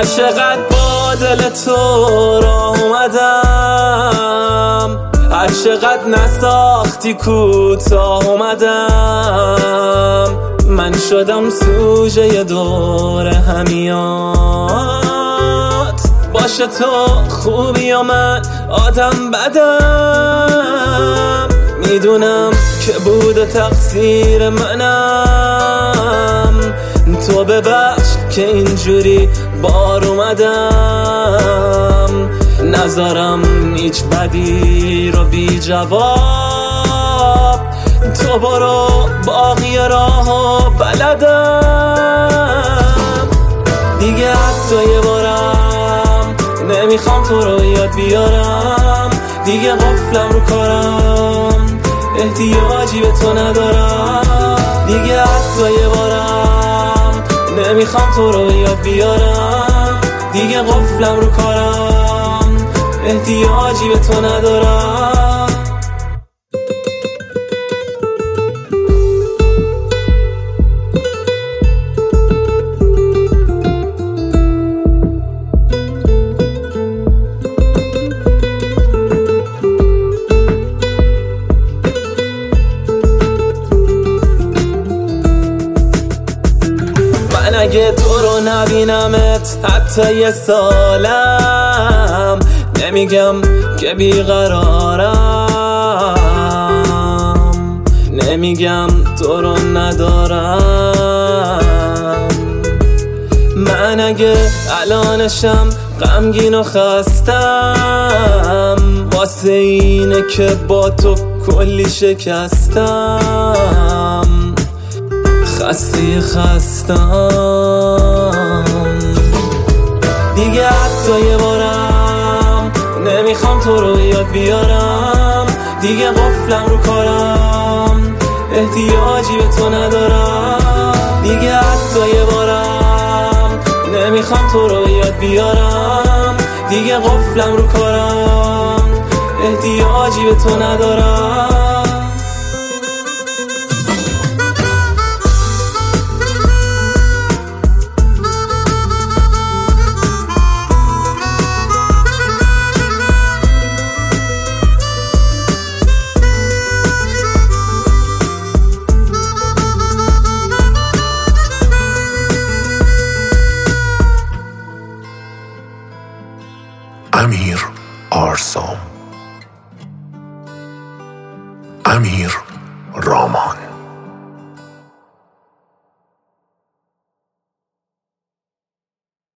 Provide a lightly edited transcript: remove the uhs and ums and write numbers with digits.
هر چقدر با دل تو راه اومدم، هر چقدر نساختی کوتاه اومدم، من شدم سوژه دور همیات. باشه تو خوبی یا من آدم بدم، میدونم که بوده تقصیر منم، تو ببخش که اینجوری بار اومدم، نذارم هیچ بدی رو بی جواب، تو برو باقی راهو بلدم. دیگه حتی یه بارم نمیخوام تو رو یاد بیارم، دیگه قفلم رو کارم احتیاجی به تو ندارم، دیگه حتی یه بارم نمیخوام تو رو یاد بیارم، دیگه قفلم رو کارم احتیاجی به تو ندارم. من اگه تو رو نبینمت حتی یه سالم، نمیگم که بیقرارم، نمیگم تو رو ندارم. من اگه الانشم غمگین و خستم، واسه اینه که با تو کلی شکستم، خستم. دیگه حتی یه بارم نمیخوام تو رو یاد بیارم، دیگه قفلم رو کارم احتیاجی به تو ندارم، دیگه حتی یه بارم نمیخوام تو رو یاد بیارم، دیگه قفلم رو کارم احتیاجی به تو ندارم. امیر آرسام.